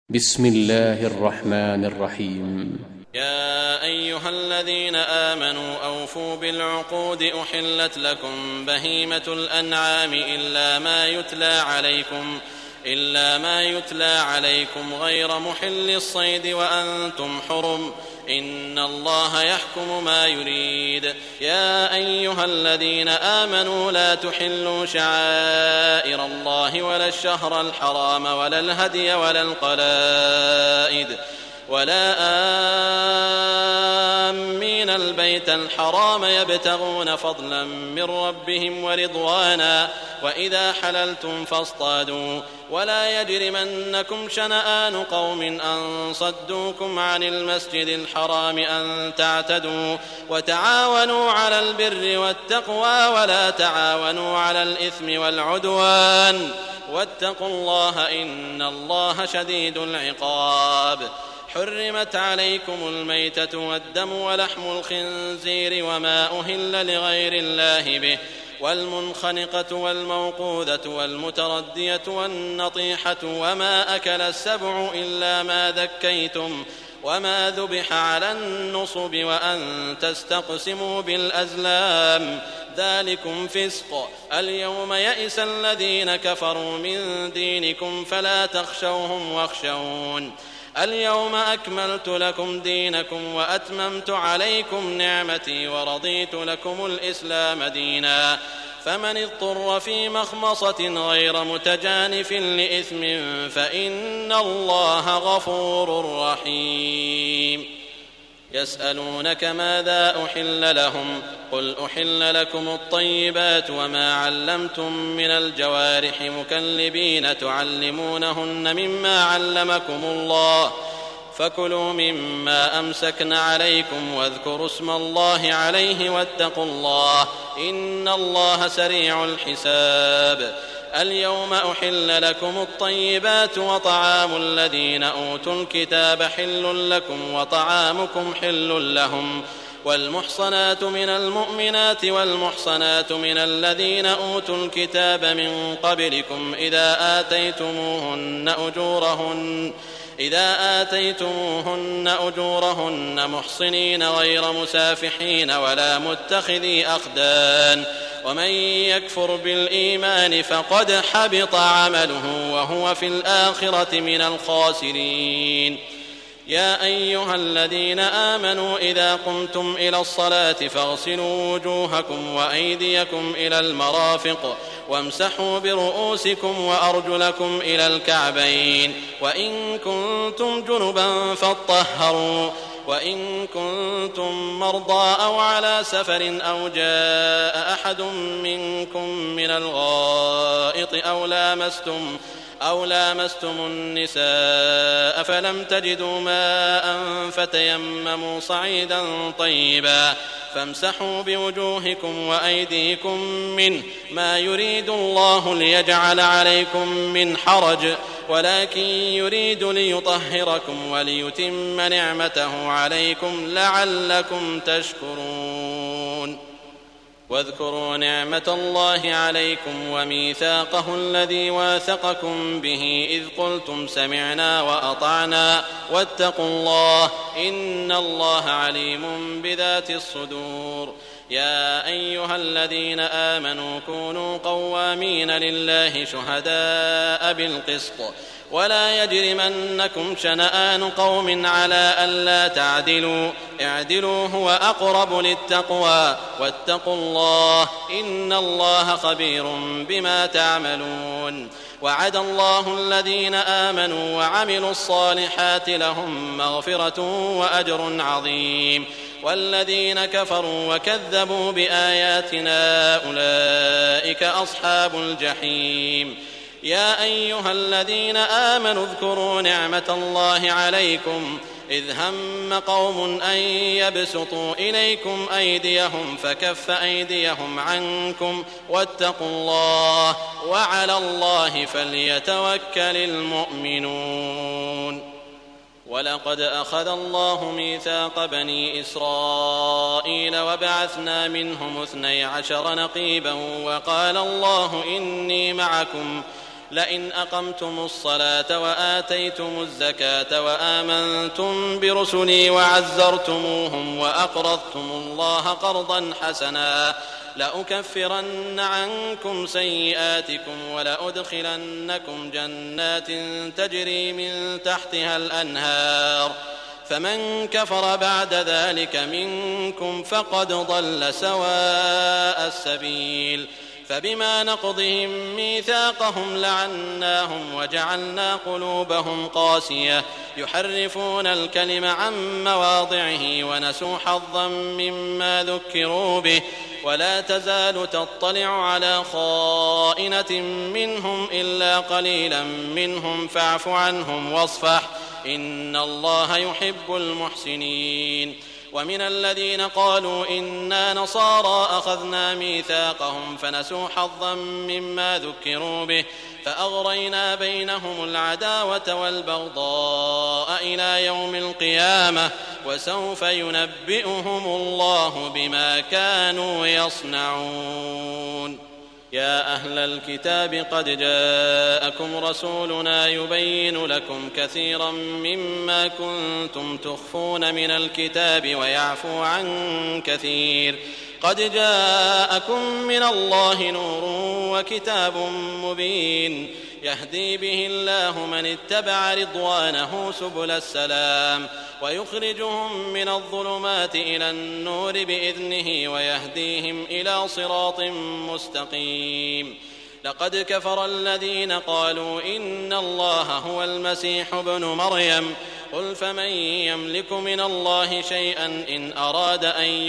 بسم الله الرحمن الرحيم. يا أيها الذين آمنوا أوفوا بالعقود أحلت لكم بهيمة الأنعام إلا ما يتلى عليكم غير محل الصيد وأنتم حرم إن الله يحكم ما يريد. يا أيها الذين آمنوا لا تحلوا شعائر الله ولا الشهر الحرام ولا الهدي ولا القلائد ولا آمين البيت الحرام يبتغون فضلا من ربهم ورضوانا وإذا حللتم فاصطادوا ولا يجرمنكم شنآن قوم أن صدوكم عن المسجد الحرام أن تعتدوا وتعاونوا على البر والتقوى ولا تعاونوا على الإثم والعدوان واتقوا الله إن الله شديد العقاب. حرمت عليكم الميتة والدم ولحم الخنزير وما أهل لغير الله به والمنخنقة والموقوذة والمتردية والنطيحة وما أكل السبع إلا ما ذكيتم وما ذبح على النصب وأن تستقسموا بالأزلام ذلكم فسق. اليوم يئس الذين كفروا من دينكم فلا تخشوهم واخشون. اليوم أكملت لكم دينكم وأتممت عليكم نعمتي ورضيت لكم الإسلام دينا. فمن اضطر في مخمصة غير متجانف لإثم فإن الله غفور رحيم. يسألونك ماذا أحل لهم قل أحل لكم الطيبات وما علمتم من الجوارح مكلبين تعلمونهن مما علمكم الله فكلوا مما أمسكن عليكم واذكروا اسم الله عليه واتقوا الله إن الله سريع الحساب. اليوم أحل لكم الطيبات وطعام الذين أوتوا الكتاب حل لكم وطعامكم حل لهم والمحصنات من المؤمنات والمحصنات من الذين أوتوا الكتاب من قبلكم إذا آتيتموهن أجورهن محصنين غير مسافحين ولا متخذي أخدان ومن يكفر بالإيمان فقد حبط عمله وهو في الآخرة من الخاسرين. يا أيها الذين آمنوا إذا قمتم إلى الصلاة فاغسلوا وجوهكم وأيديكم إلى المرافق وامسحوا برؤوسكم وأرجلكم إلى الكعبين وإن كنتم جنبا فاطهروا وإن كنتم مرضى أو على سفر أو جاء أحد منكم من الغائط أو لامستم النساء فلم تجدوا ماء فتيمموا صعيدا طيبا فامسحوا بوجوهكم وأيديكم منه ما يريد الله ليجعل عليكم من حرج ولكن يريد ليطهركم وليتم نعمته عليكم لعلكم تشكرون. واذكروا نعمة الله عليكم وميثاقه الذي واثقكم به إذ قلتم سمعنا وأطعنا واتقوا الله إن الله عليم بذات الصدور. يا أيها الذين آمنوا كونوا قوامين لله شهداء بالقسط ولا يجرمنكم شنآن قوم على ألا تعدلوا اعدلوا هو أقرب للتقوى واتقوا الله إن الله خبير بما تعملون. وعد الله الذين آمنوا وعملوا الصالحات لهم مغفرة وأجر عظيم والذين كفروا وكذبوا بآياتنا أولئك أصحاب الجحيم. يا أيها الذين آمنوا اذكروا نعمة الله عليكم إذ هم قوم أن يبسطوا إليكم أيديهم فكف أيديهم عنكم واتقوا الله وعلى الله فليتوكل المؤمنون. ولقد أخذ الله ميثاق بني إسرائيل وبعثنا منهم 12 نقيبا وقال الله لئن أقمتم الصلاة وآتيتم الزكاة وآمنتم برسلي وعزرتموهم وأقرضتم الله قرضا حسنا لأكفرن عنكم سيئاتكم ولأدخلنكم جنات تجري من تحتها الأنهار فمن كفر بعد ذلك منكم فقد ضل سواء السبيل فبما نقضهم ميثاقهم لعناهم وجعلنا قلوبهم قاسية يحرفون الكلم عن مواضعه ونسوا حظا مما ذكروا به ولا تزال تطلع على خائنة منهم إلا قليلا منهم فاعف عنهم واصفح إن الله يحب المحسنين ومن الذين قالوا إنا نصارى أخذنا ميثاقهم فنسوا حظا مما ذكروا به فأغرينا بينهم العداوة والبغضاء إلى يوم القيامة وسوف ينبئهم الله بما كانوا يصنعون. يا أهل الكتاب قد جاءكم رسولنا يبين لكم كثيرا مما كنتم تخفون من الكتاب ويعفو عن كثير قد جاءكم من الله نور وكتاب مبين يهدي به الله من اتبع رضوانه سبل السلام ويخرجهم من الظلمات إلى النور بإذنه ويهديهم إلى صراط مستقيم. لقد كفر الذين قالوا إن الله هو المسيح ابن مريم قل فمن يملك من الله شيئا إن أراد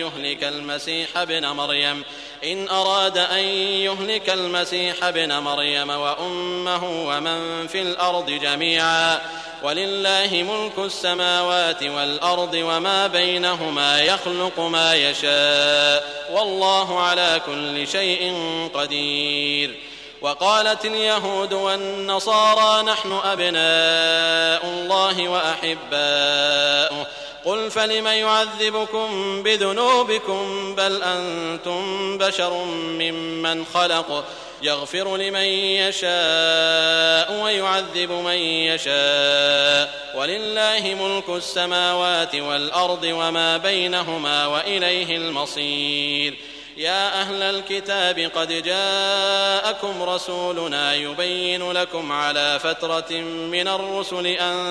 أن يهلك المسيح ابن مريم وأمه ومن في الأرض جميعا ولله ملك السماوات والأرض وما بينهما يخلق ما يشاء والله على كل شيء قدير. وقالت اليهود والنصارى نحن أبناء الله وأحباؤه قل فلم يعذبكم بذنوبكم بل أنتم بشر ممن خلق يغفر لمن يشاء ويعذب من يشاء ولله ملك السماوات والأرض وما بينهما وإليه المصير. يا أهل الكتاب قد جاءكم رسولنا يبين لكم على فترة من الرسل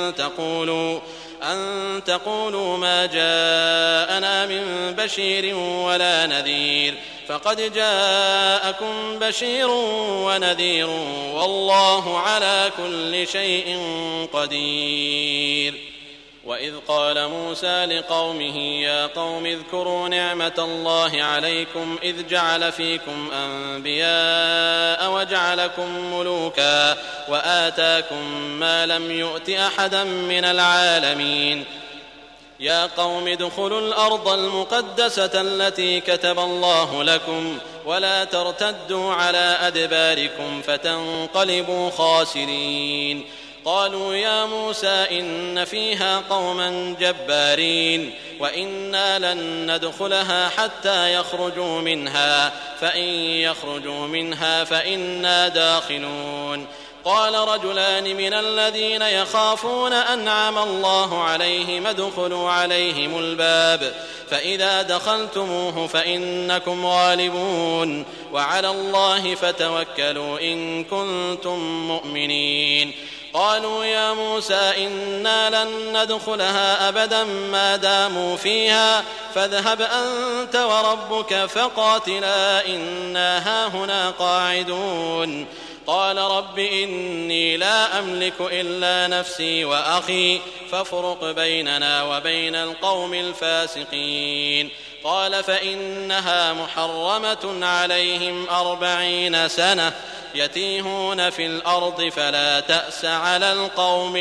أن تقولوا ما جاءنا من بشير ولا نذير فقد جاءكم بشير ونذير والله على كل شيء قدير. وإذ قال موسى لقومه يا قوم اذكروا نعمة الله عليكم إذ جعل فيكم أنبياء وجعلكم ملوكا وآتاكم ما لم يؤت أحدا من العالمين. يا قوم ادخلوا الأرض المقدسة التي كتب الله لكم ولا ترتدوا على أدباركم فتنقلبوا خاسرين. قالوا يا موسى إن فيها قوما جبارين وإنا لن ندخلها حتى يخرجوا منها فإن يخرجوا منها فإنا داخلون. قال رجلان من الذين يخافون أنعم الله عليهم ادخلوا عليهم الباب فإذا دخلتموه فإنكم غالبون وعلى الله فتوكلوا إن كنتم مؤمنين. قالوا يا موسى إنا لن ندخلها أبدا ما داموا فيها فاذهب أنت وربك فقاتلا إنا هاهنا قاعدون. قال رب إني لا أملك إلا نفسي وأخي فافرق بيننا وبين القوم الفاسقين. قال فإنها محرمة عليهم 40 سنة يتيهون في الأرض فلا تأس على القوم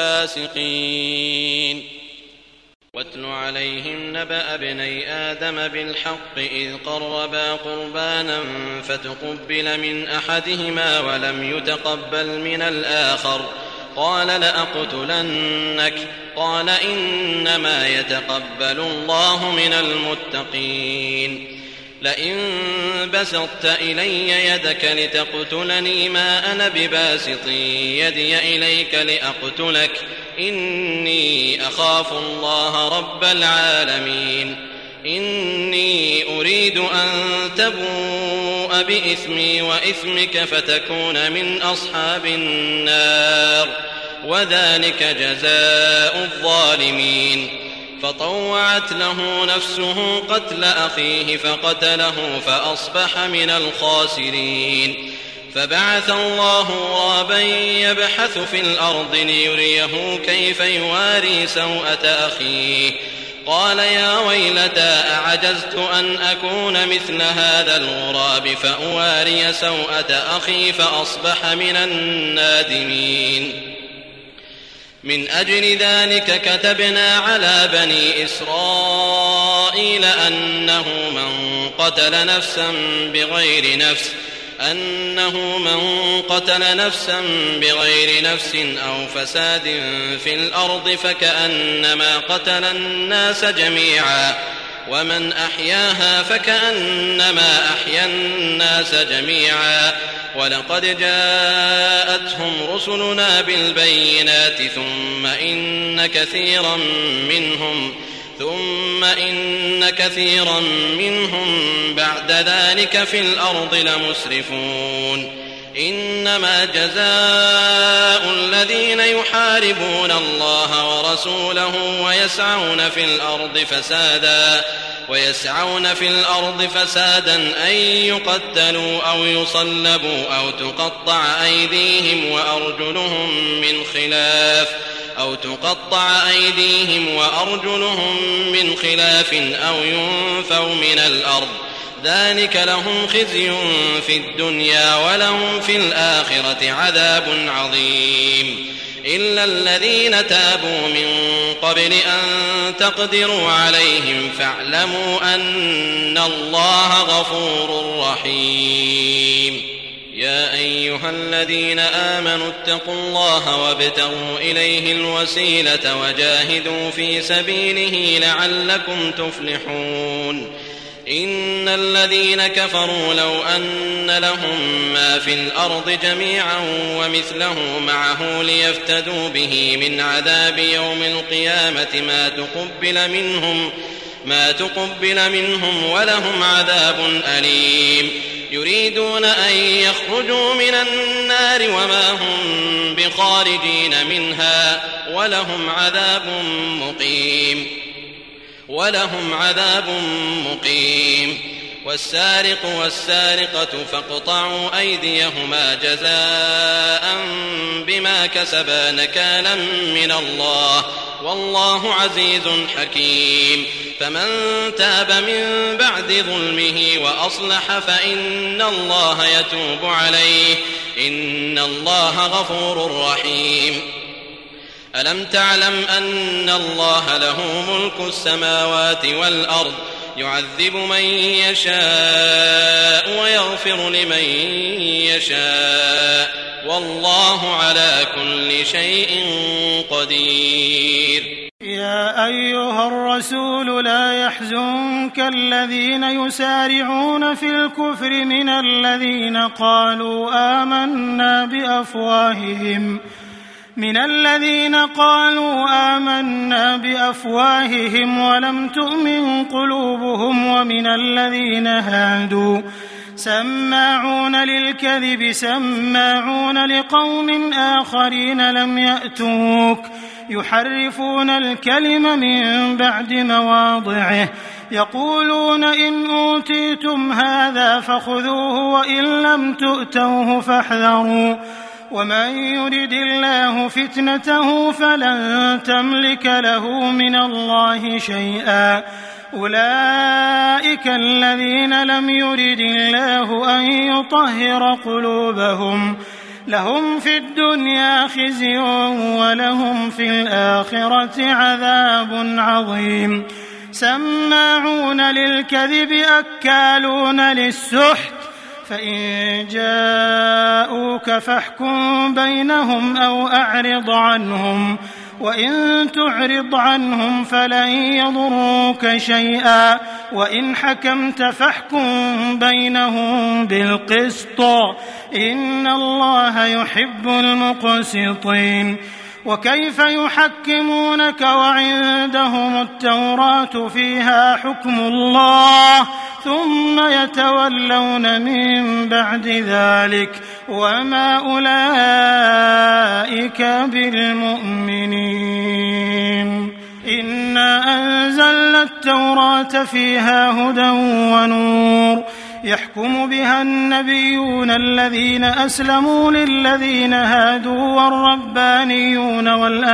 الفاسقين. واتل عليهم نبأ ابني آدم بالحق إذ قربا قربانا فتقبل من أحدهما ولم يتقبل من الآخر قال لأقتلنك قال إنما يتقبل الله من المتقين. لئن بسطت إلي يدك لتقتلني ما أنا بباسط يدي إليك لأقتلك إني أخاف الله رب العالمين إني أريد أن تبوء بإثمي وإثمك فتكون من أصحاب النار وذلك جزاء الظالمين فطوعت له نفسه قتل أخيه فقتله فأصبح من الخاسرين فبعث الله غرابا يبحث في الأرض ليريه كيف يواري سوءة أخيه قال يا ويلتى أعجزت أن أكون مثل هذا الغراب فأواري سوءة أخي فأصبح من النادمين من أجل ذلك كتبنا على بني إسرائيل أنه من قتل نفسا بغير نفس أو فساد في الأرض فكأنما قتل الناس جميعا ومن أحياها فكأنما أحيا الناس جميعا ولقد جاءتهم رسلنا بالبينات ثم إن كثيرا منهم بعد ذلك في الأرض لمسرفون إنما جزاء الذين يحاربون الله ورسوله ويسعون في الأرض فسادا أن يقتلوا أو يصلبوا أو تقطع أيديهم وأرجلهم من خلاف أو ينفوا من الأرض ذلك لهم خزي في الدنيا ولهم في الآخرة عذاب عظيم إلا الذين تابوا من قبل أن تقدروا عليهم فاعلموا أن الله غفور رحيم يا أيها الذين آمنوا اتقوا الله وابتغوا إليه الوسيلة وجاهدوا في سبيله لعلكم تفلحون إن الذين كفروا لو أن لهم ما في الأرض جميعا ومثله معه ليفتدوا به من عذاب يوم القيامة ما تقبل منهم ولهم عذاب أليم يريدون أن يخرجوا من النار وما هم بخارجين منها ولهم عذاب مقيم والسارق والسارقة فاقطعوا أيديهما جزاء بما كسبا نكالا من الله والله عزيز حكيم فمن تاب من بعد ظلمه وأصلح فإن الله يتوب عليه إن الله غفور رحيم ألم تعلم أن الله له ملك السماوات والأرض يعذب من يشاء ويغفر لمن يشاء والله على كل شيء قدير يا أيها الرسول لا يحزنك الذين يسارعون في الكفر من الذين قالوا آمنا بأفواههم ولم تؤمن قلوبهم ومن الذين هادوا سماعون للكذب سماعون لقوم آخرين لم يأتوك يحرفون الكلم من بعد مواضعه يقولون إن أوتيتم هذا فخذوه وإن لم تؤتوه فاحذروا ومن يرد الله فتنته فلن تملك له من الله شيئا أولئك الذين لم يرد الله أن يطهر قلوبهم لهم في الدنيا خزي ولهم في الآخرة عذاب عظيم سماعون للكذب أكالون للسحت فإن جاءوك فاحكم بينهم أو أعرض عنهم وإن تعرض عنهم فلن يضروك شيئا وإن حكمت فاحكم بينهم بالقسط إن الله يحب المقسطين. وكيف يحكمونك وعندهم التوراة فيها حكم الله ثم يتولون من بعد ذلك وما أولئك بالمؤمنين. إنا أنزلنا التوراة فيها هدى ونور يحكم بها النبيون الذين أسلموا للذين هادوا والربانيون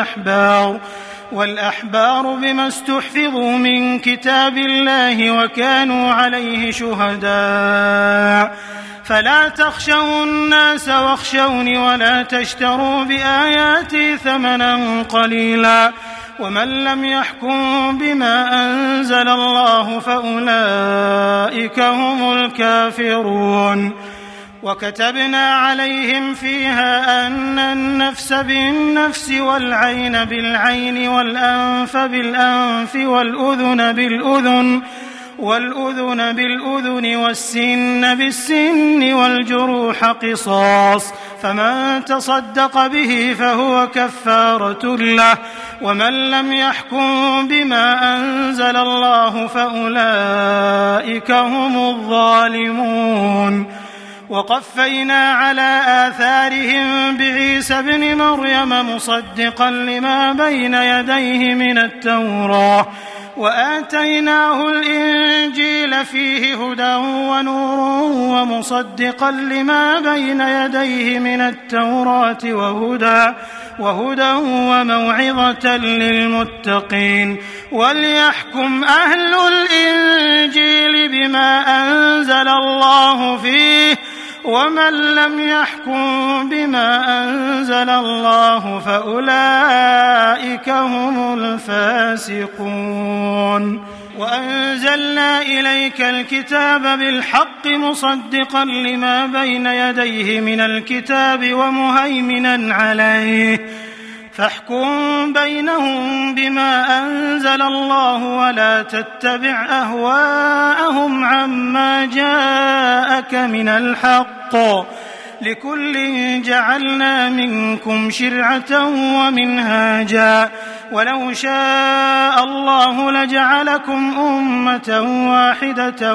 والأحبار بما استحفظوا من كتاب الله وكانوا عليه شهداء فلا تخشوا الناس واخشوني ولا تشتروا بآياتي ثمنا قليلا ومن لم يحكم بما أنزل الله فأولئك هم الكافرون. وكتبنا عليهم فيها أن النفس بالنفس والعين بالعين والأنف بالأنف والأذن بالأذن والسن بالسن والجروح قصاص فمن تصدق به فهو كفارة له ومن لم يحكم بما أنزل الله فأولئك هم الظالمون. وقفينا على آثارهم بعيسى ابن مريم مصدقا لما بين يديه من التوراة وآتيناه الإنجيل فيه هدى ونور ومصدقا لما بين يديه من التوراة وهدى وموعظة للمتقين. وليحكم أهل الإنجيل بما أنزل الله فيه ومن لم يحكم بما أنزل الله فأولئك هم الفاسقون. وأنزلنا إليك الكتاب بالحق مصدقا لما بين يديه من الكتاب ومهيمنا عليه فاحكم بينهم بما أنزل الله ولا تتبع أهواءهم عما جاءك من الحق لكل جعلنا منكم شرعة ومنهاجا ولو شاء الله لجعلكم أمة واحدة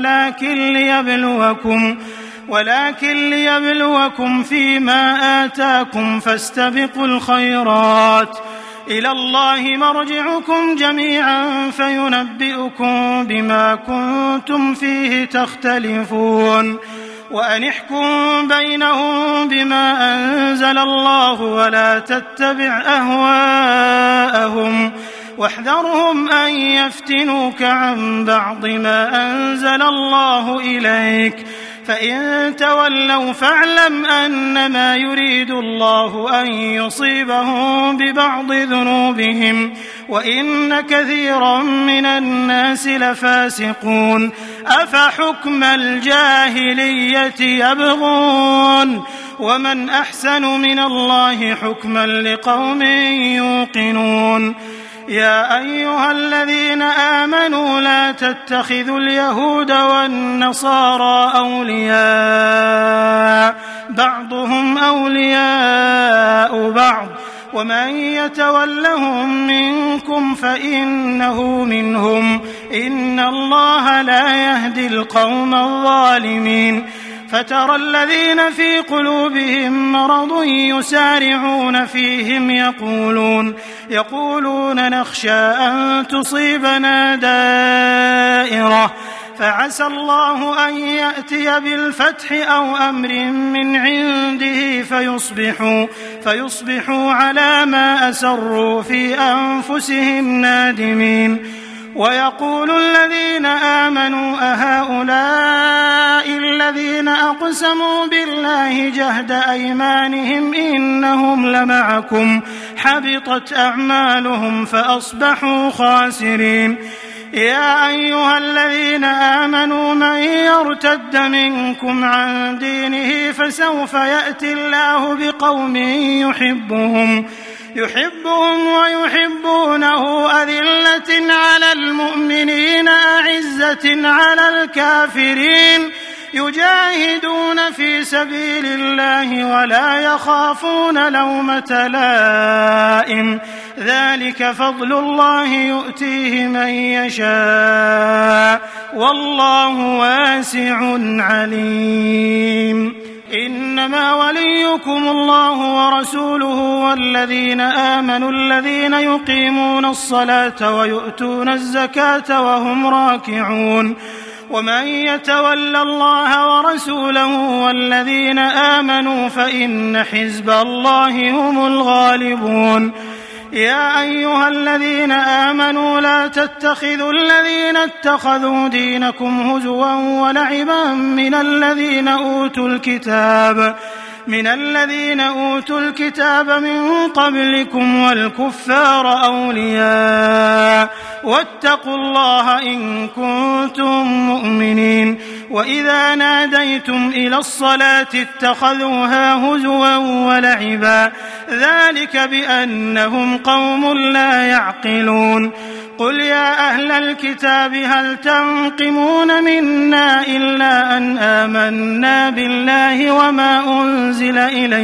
ولكن ليبلوكم فيما آتاكم فاستبقوا الخيرات إلى الله مرجعكم جميعا فينبئكم بما كنتم فيه تختلفون. وأن احكم بينهم بما أنزل الله ولا تتبع أهواءهم واحذرهم أن يفتنوك عن بعض ما أنزل الله إليك فإن تولوا فاعلم أنما يريد الله أن يصيبهم ببعض ذنوبهم وإن كثيرا من الناس لفاسقون. أفحكم الجاهلية يبغون ومن أحسن من الله حكما لقوم يوقنون. يا أيها الذين آمنوا لا تتخذوا اليهود والنصارى أولياء بعضهم أولياء بعض ومن يتولهم منكم فإنه منهم إن الله لا يهدي القوم الظالمين. فترى الذين في قلوبهم مرض يسارعون فيهم يقولون نخشى أن تصيبنا دائرة فعسى الله أن يأتي بالفتح أو أمر من عنده فيصبحوا على ما أسروا في أنفسهم نادمين. ويقول الذين آمنوا أهؤلاء الذين أقسموا بالله جهد أيمانهم إنهم لمعكم حبطت أعمالهم فأصبحوا خاسرين. يا أيها الذين آمنوا من يرتد منكم عن دينه فسوف يأتي الله بقوم يحبهم ويحبونه أذلة على المؤمنين أعزة على الكافرين يجاهدون في سبيل الله ولا يخافون لومة لائم ذلك فضل الله يؤتيه من يشاء والله واسع عليم إنما وليكم الله ورسوله والذين آمنوا الذين يقيمون الصلاة ويؤتون الزكاة وهم راكعون ومن يتول الله ورسوله والذين آمنوا فإن حزب الله هم الغالبون يا أيها الذين آمنوا لا تتخذوا الذين اتخذوا دينكم هزوا ولعبا من الذين أوتوا الكتاب من قبلكم والكفار أولياء واتقوا الله إن كنتم مؤمنين وإذا ناديتم إلى الصلاة اتخذوها هزوا ولعبا ذلك بأنهم قوم لا يعقلون قل يا أهل الكتاب هل تنقمون منا إلا أن آمنا بالله وما أنزل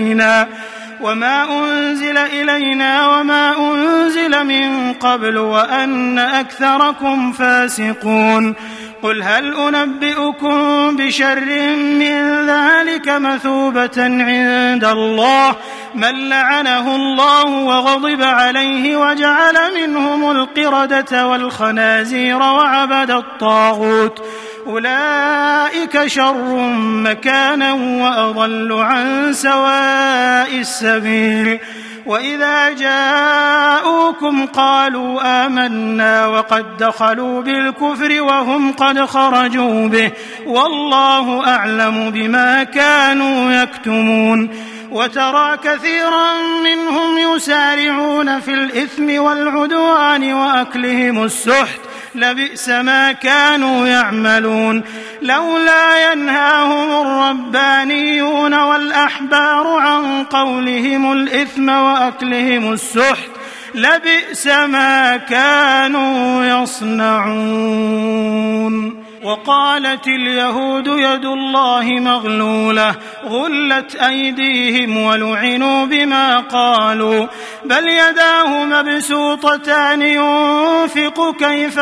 إلينا وما أنزل من قبل وأن أكثركم فاسقون قل هل أنبئكم بشر من ذلك مثوبة عند الله من لعنه الله وغضب عليه وجعل منهم القردة والخنازير وعبد الطاغوت أولئك شر مكانا وأضل عن سواء السبيل وإذا جاءوكم قالوا آمنا وقد دخلوا بالكفر وهم قد خرجوا به والله أعلم بما كانوا يكتمون وترى كثيرا منهم يسارعون في الإثم والعدوان وأكلهم السحت لبئس ما كانوا يعملون لولا ينهاهم الربانيون والأحبار عن قولهم الإثم وأكلهم السحت لبئس ما كانوا يصنعون وقالت اليهود يد الله مغلولة غلت أيديهم ولعنوا بما قالوا بل يداه مبسوطتان ينفق كيف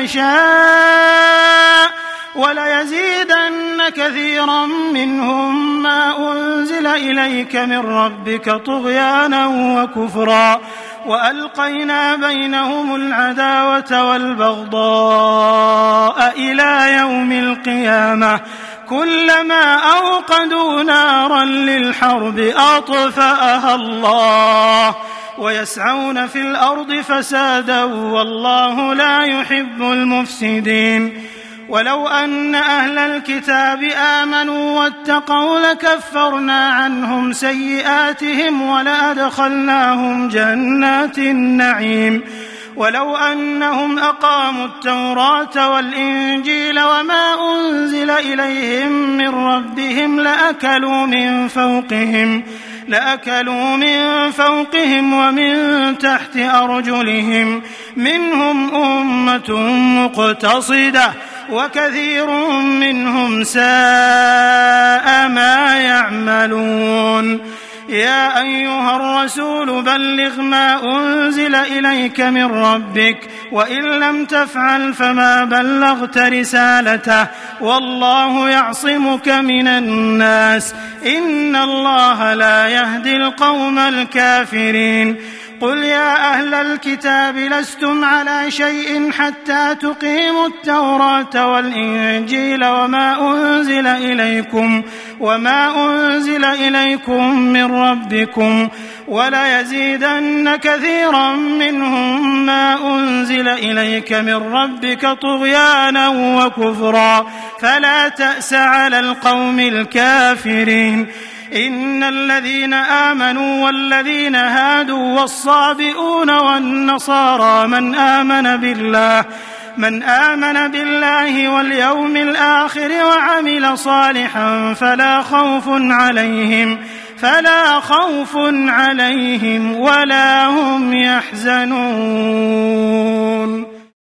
يشاء وليزيدن كثيرا منهم ما أنزل إليك من ربك طغيانا وكفرا وألقينا بينهم العداوة والبغضاء إلى يوم القيامة كلما أوقدوا نارا للحرب أطفأها الله ويسعون في الأرض فسادا والله لا يحب المفسدين ولو أن أهل الكتاب آمنوا واتقوا لكفرنا عنهم سيئاتهم ولأدخلناهم جنات النعيم ولو أنهم أقاموا التوراة والإنجيل وما أنزل إليهم من ربهم لأكلوا من فوقهم ومن تحت أرجلهم منهم أمة مقتصدة وكثير منهم ساء ما يعملون يا أيها الرسول بلغ ما أنزل إليك من ربك وإن لم تفعل فما بلغت رسالته والله يعصمك من الناس إن الله لا يهدي القوم الكافرين قل يا أهل الكتاب لستم على شيء حتى تقيموا التوراة والإنجيل وما أنزل إليكم من ربكم وليزيدن كثيرا منهم ما أنزل إليك من ربك طغيانا وكفرا فلا تأس على القوم الكافرين إن الذين آمنوا والذين هادوا والصابئون والنصارى من آمن بالله واليوم الآخر وعمل صالحا فلا خوف عليهم ولا هم يحزنون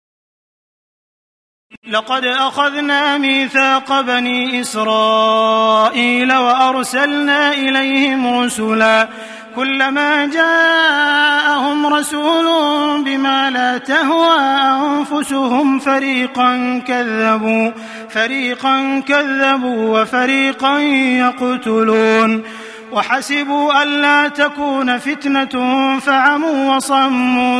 لقد أخذنا ميثاق بني إسرائيل وأرسلنا إليهم رسلا كلما جاءهم رسول بما لا تهوى أنفسهم فريقا كذبوا وفريقا يقتلون وحسبوا ألا تكون فتنة فعموا وصموا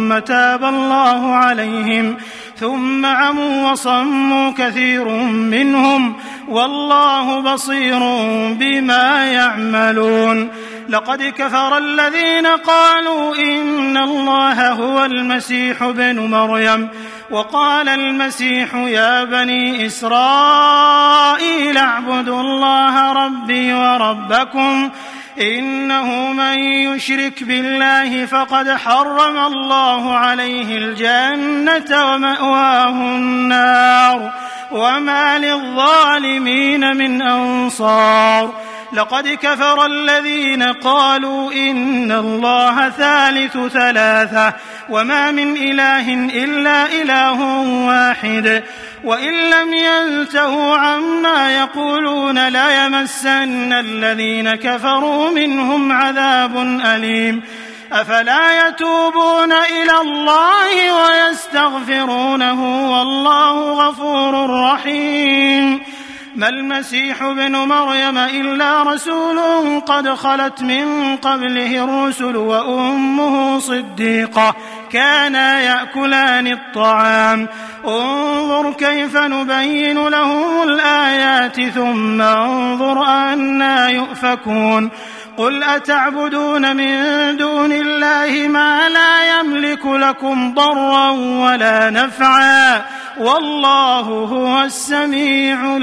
ثم عموا وصموا كثير منهم والله بصير بما يعملون. لقد كفر الذين قالوا إن الله هو المسيح ابن مريم وقال المسيح يا بني إسرائيل اعبدوا الله ربي وربكم إنه من يشرك بالله فقد حرم الله عليه الجنة ومأواه النار وما للظالمين من أنصار. لقد كفر الذين قالوا إن الله ثالث ثلاثة وما من إله إلا إله واحد وإن لم ينتهوا عما يقولون لا يمسن الذين كفروا منهم عذاب أليم. أفلا يتوبون إلى الله ويستغفرونه والله غفور رحيم. ما المسيح ابن مريم إلا رسول قد خلت من قبله الرسل وأمه صديقة كانا يأكلان الطعام انظر كيف نبين لهم الآيات ثم انظر أنا يؤفكون. قل أتعبدون من دون الله ما لا يملك لكم ضرا ولا نفعا والله هو السميع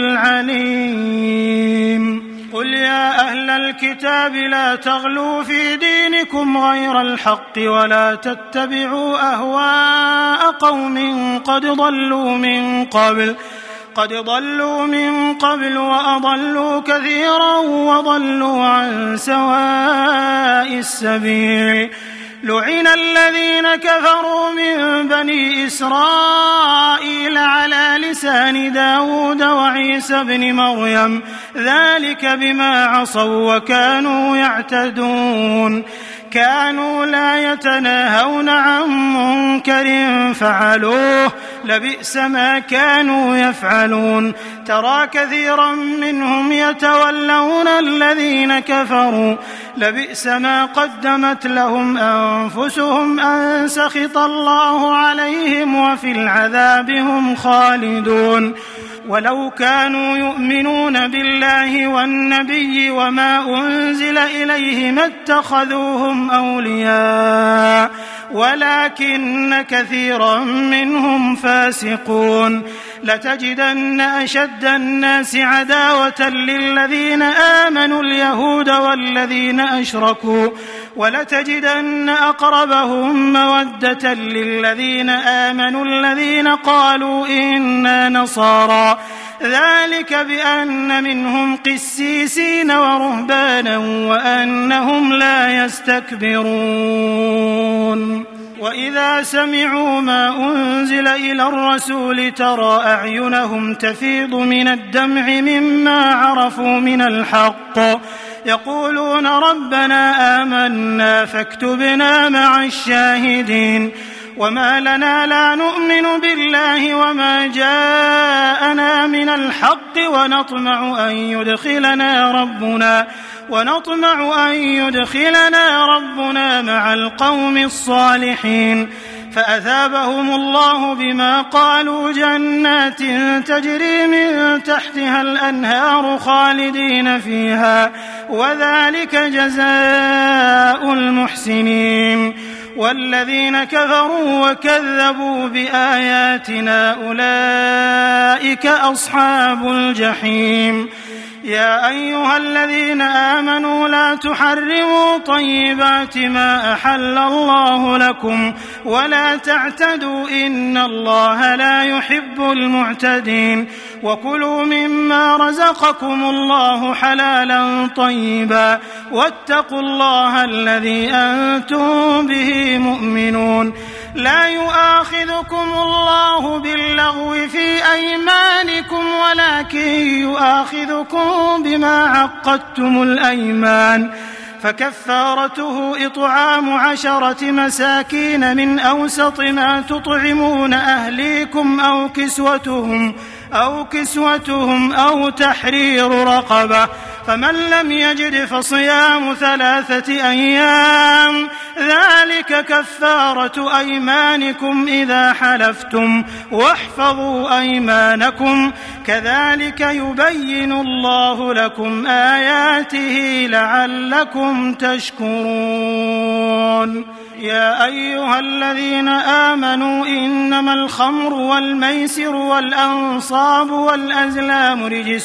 العليم. قل يا أهل الكتاب لا تغلوا في دينكم غير الحق ولا تتبعوا أهواء قوم قد ضلوا من قبل وأضلوا كثيرا وضلوا عن سواء السبيل. لعن الذين كفروا من بني إسرائيل على لسان داود وعيسى بن مريم ذلك بما عصوا وكانوا يعتدون. كانوا لا يتناهون عن منكر فعلوه لبئس ما كانوا يفعلون. ترى كثيرا منهم يتولون الذين كفروا لبئس ما قدمت لهم أنفسهم أن سخط الله عليهم وفي العذاب هم خالدون. ولو كانوا يؤمنون بالله والنبي وما أنزل إليه ما اتخذوهم أولياء ولكن كثيرا منهم فاسقون. لتجدن أشد الناس عداوة للذين آمنوا اليهود والذين أشركوا ولتجدن أقربهم مودة للذين آمنوا الذين قالوا إنا نصارى ذلك بأن منهم قسيسين ورهبانا وأنهم لا يستكبرون. وإذا سمعوا ما أنزل إلى الرسول ترى أعينهم تفيض من الدمع مما عرفوا من الحق يقولون ربنا آمنا فاكتبنا مع الشاهدين. وما لنا لا نؤمن بالله وما جاءنا من الحق ونطمع أن يدخلنا ربنا مع القوم الصالحين. فأثابهم الله بما قالوا جنات تجري من تحتها الأنهار خالدين فيها وذلك جزاء المحسنين. والذين كفروا وكذبوا بآياتنا أولئك أصحاب الجحيم. يا أيها الذين آمنوا لا تحرموا طيبات ما أحل الله لكم ولا تعتدوا إن الله لا يحب المعتدين. وكلوا مما رزقكم الله حلالا طيبا واتقوا الله الذي أنتم به مؤمنون. لا يؤاخذكم الله باللغو في أيمانكم ولكن يؤاخذكم بما عقدتم الأيمان فكفارته إطعام 10 مساكين من أوسط ما تطعمون أهليكم أو كسوتهم أو تحرير رقبة فمن لم يجد فصيام 3 أيام ذلك كفارة أيمانكم إذا حلفتم واحفظوا أيمانكم كذلك يبين الله لكم آياته لعلكم تشكرون. يا أيها الذين آمنوا إنما الخمر والميسر والأنصاب والأزلام رجس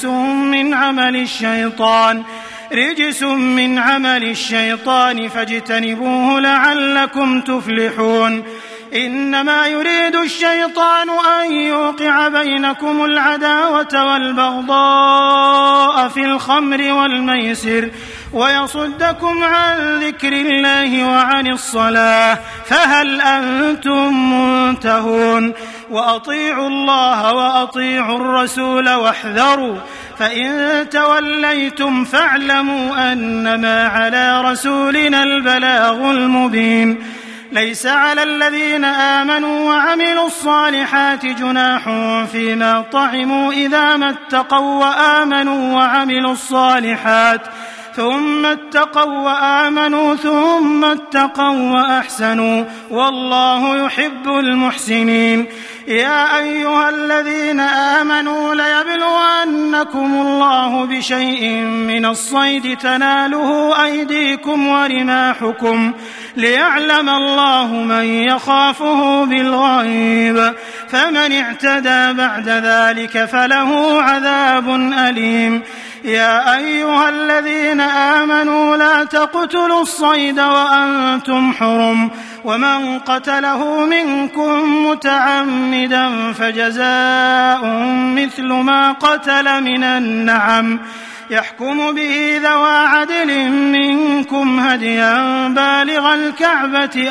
من عمل الشيطان فاجتنبوه لعلكم تفلحون. إنما يريد الشيطان أن يوقع بينكم العداوة والبغضاء في الخمر والميسر ويصدكم عن ذكر الله وعن الصلاة فهل أنتم منتهون. وأطيعوا الله وأطيعوا الرسول واحذروا فإن توليتم فاعلموا أنما على رسولنا البلاغ المبين. ليس على الذين آمنوا وعملوا الصالحات جناح فيما طعموا إذا ما اتقوا وآمنوا وعملوا الصالحات ثم اتقوا وآمنوا ثم اتقوا وأحسنوا والله يحب المحسنين. يا أيها الذين آمنوا ليبلونكم الله بشيء من الصيد تناله أيديكم ورماحكم ليعلم الله من يخافه بالغيب فمن اعتدى بعد ذلك فله عذاب أليم. يا أيها الذين آمنوا لا تقتلوا الصيد وأنتم حرم ومن قتله منكم متعمدا فجزاء مثل ما قتل من النعم يحكم به ذوى عدل منكم هديا بالغ الكعبة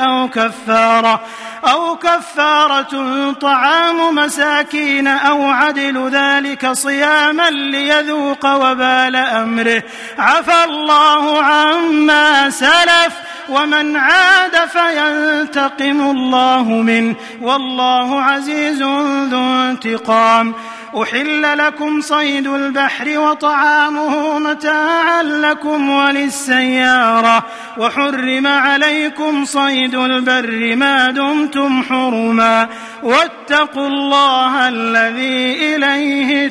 أو كفارة طعام مساكين أو عدل ذلك صياما ليذوق وبال أمره عفى الله عما سلف ومن عاد فينتقم الله منه والله عزيز ذو انتقام. أحل لكم صيد البحر وطعامه متاعا لكم وللسيارة وحرم عليكم صيد البر ما دمتم حرما واتقوا الله الذي إليه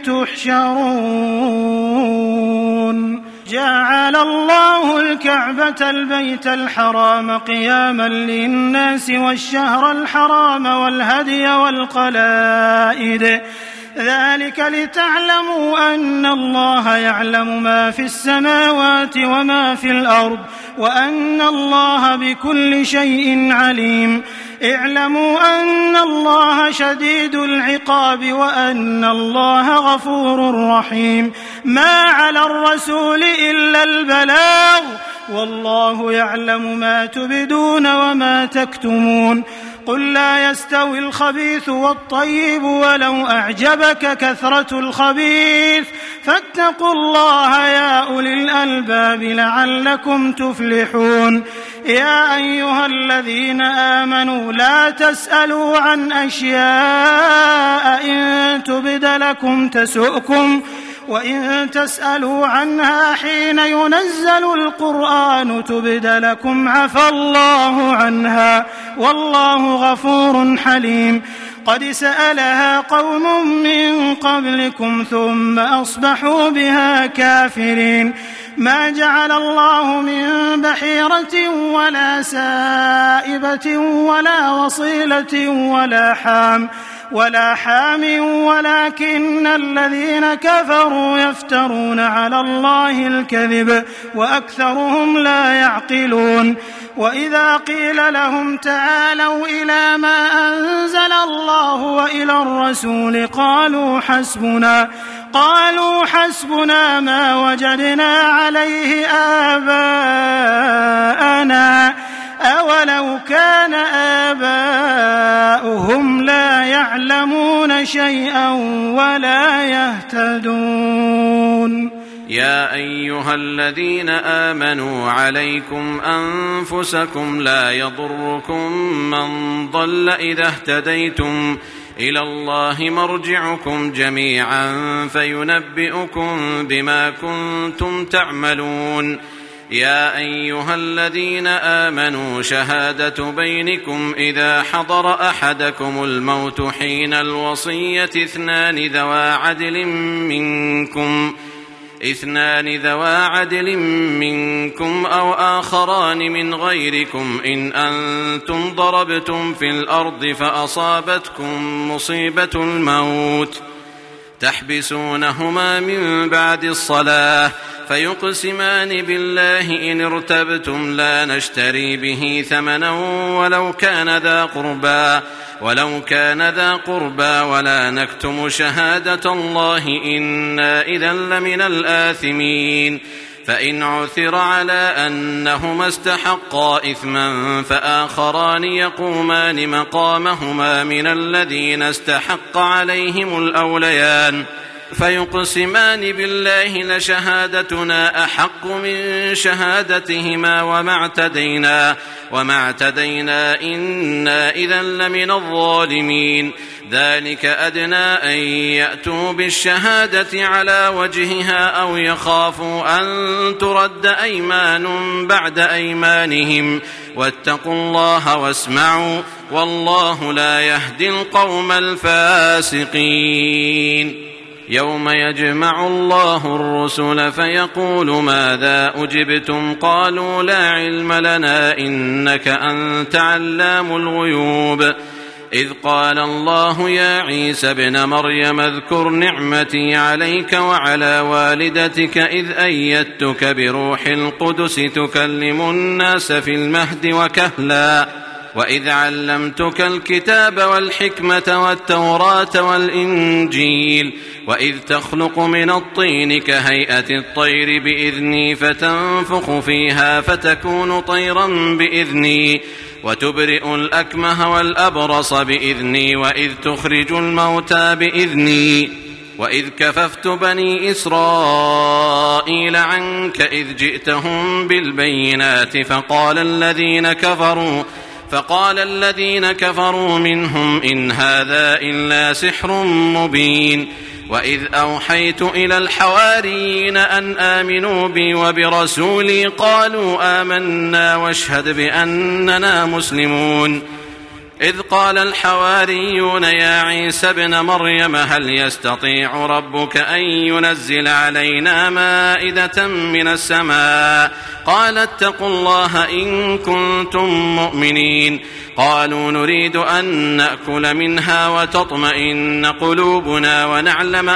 تحشرون. جعل الله الكعبة البيت الحرام قياما للناس والشهر الحرام والهدي والقلائد ذلك لتعلموا أن الله يعلم ما في السماوات وما في الأرض وأن الله بكل شيء عليم. اعلموا أن الله شديد العقاب وأن الله غفور رحيم. ما على الرسول إلا البلاغ والله يعلم ما تبدون وما تكتمون. قل لا يستوي الخبيث والطيب ولو أعجبك كثرة الخبيث فاتقوا الله يا أولي الألباب لعلكم تفلحون. يا أيها الذين آمنوا لا تسألوا عن أشياء إن تبد لكم تسؤكم وإن تسألوا عنها حين ينزل القرآن تبد لكم عفى الله عنها والله غفور حليم. قد سألها قوم من قبلكم ثم أصبحوا بها كافرين. ما جعل الله من بحيرة ولا سائبة ولا وصيلة ولا حام ولكن الذين كفروا يفترون على الله الكذب وأكثرهم لا يعقلون. وإذا قيل لهم تعالوا إلى ما أنزل الله وإلى الرسول قالوا حسبنا ما وجدنا عليه آباءنا أولو كان آباؤهم لا يعلمون شيئا ولا يهتدون. يا أيها الذين آمنوا عليكم أنفسكم لا يضركم من ضل إذا اهتديتم إلى الله مرجعكم جميعا فينبئكم بما كنتم تعملون. يا أيها الذين آمنوا شهادة بينكم إذا حضر أحدكم الموت حين الوصية اثنان ذوا عدل منكم أو آخران من غيركم إن أنتم ضربتم في الأرض فأصابتكم مصيبة الموت تحبسونهما من بعد الصلاة فيقسمان بالله إن ارتبتم لا نشتري به ثمنا ولو كان ذا قربى ولا نكتم شهادة الله إنا إذا لمن الآثمين. فإن عثر على أنهما استحقا إثما فآخران يقومان مقامهما من الذين استحق عليهم الأوليان فيقسمان بالله لشهادتنا أحق من شهادتهما وما اعتدينا إنا إذا لمن الظالمين. ذلك أدنى أن يأتوا بالشهادة على وجهها أو يخافوا أن ترد أيمان بعد أيمانهم واتقوا الله واسمعوا والله لا يهدي القوم الفاسقين. يوم يجمع الله الرسل فيقول ماذا أجبتم قالوا لا علم لنا إنك أنت علام الغيوب. إذ قال الله يا عيسى ابن مريم اذكر نعمتي عليك وعلى والدتك إذ أيدتك بروح القدس تكلم الناس في المهد وكهلا وإذ علمتك الكتاب والحكمة والتوراة والإنجيل وإذ تخلق من الطين كهيئة الطير بإذني فتنفخ فيها فتكون طيرا بإذني وتبرئ الأكمه والأبرص بإذني وإذ تخرج الموتى بإذني وإذ كففت بني إسرائيل عنك إذ جئتهم بالبينات فقال الذين كفروا منهم إن هذا إلا سحر مبين. وإذ أوحيت إلى الحواريين أن آمنوا بي وبرسولي قالوا آمنا واشهد بأننا مسلمون. إذ قال الحواريون يا عيسى ابن مريم هل يستطيع ربك أن ينزل علينا مائدة من السماء قال اتقوا الله إن كنتم مؤمنين. قالوا نريد أن نأكل منها وتطمئن قلوبنا ونعلم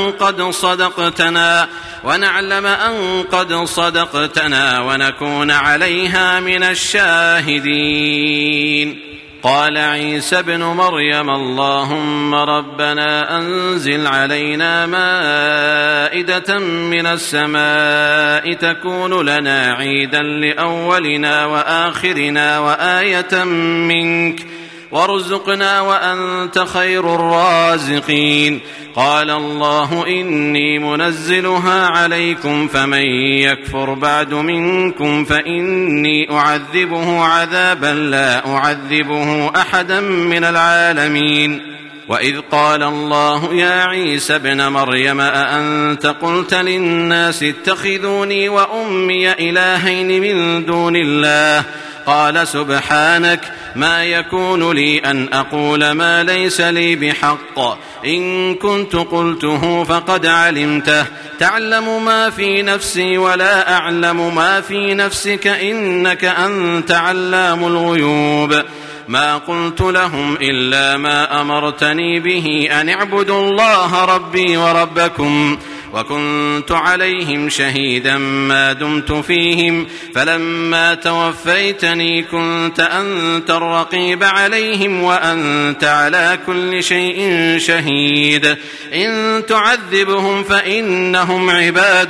أن قد صدقتنا ونكون عليها من الشاهدين. قال عيسى ابن مريم اللهم ربنا أنزل علينا مائدة من السماء تكون لنا عيدا لأولنا وآخرنا وآية منك وارزقنا وأنت خير الرازقين. قال الله إني منزلها عليكم فمن يكفر بعد منكم فإني أعذبه عذابا لا أعذبه أحدا من العالمين. وإذ قال الله يا عيسى ابن مريم أأنت قلت للناس اتخذوني وأمي إلهين من دون الله قال سبحانك ما يكون لي أن أقول ما ليس لي بحق إن كنت قلته فقد علمته تعلم ما في نفسي ولا أعلم ما في نفسك إنك أنت علام الغيوب. ما قلت لهم إلا ما أمرتني به أن اعبدوا الله ربي وربكم وكنت عليهم شهيدا ما دمت فيهم فلما توفيتني كنت أنت الرقيب عليهم وأنت على كل شيء شهيد. إن تعذبهم فإنهم عبادك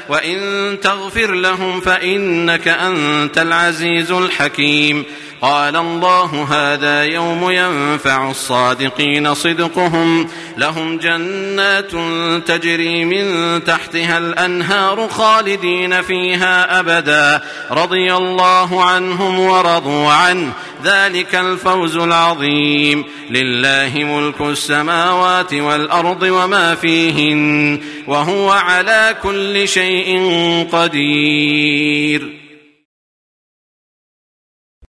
وإن تغفر لهم فإنك أنت العزيز الحكيم. قال الله هذا يوم ينفع الصادقين صدقهم لهم جنات تجري من تحتها الأنهار خالدين فيها أبدا رضي الله عنهم ورضوا عنه ذلك الفوز العظيم. لله ملك السماوات والأرض وما فيهن وهو على كل شيء قدير.